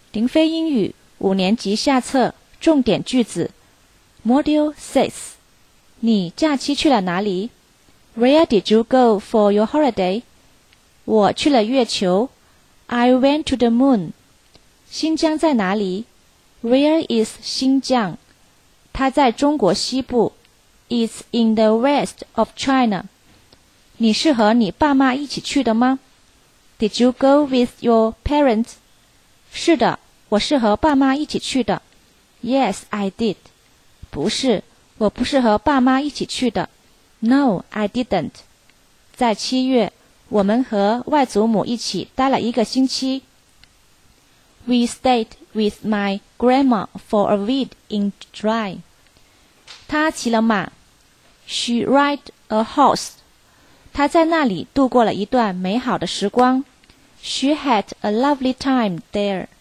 林飞英语5年级下册重点句子 Module 6你假期去了哪里？ Where did you go for your holiday? 我去了月球 I went to the moon. 新疆在哪里？ Where is 新疆？它在中国西部 It's in the west of China. 你是和你爸妈一起去的吗？ Did you go with your parents? 是的，我是和爸妈一起去的。Yes, I did. 不是，我不是和爸妈一起去的。No, I didn't. 在7月，我们和外祖母一起待了1个星期。We stayed with my grandma for a week in July. 她骑了马。She rode a horse. 她在那里度过了一段美好的时光。She had a lovely time there.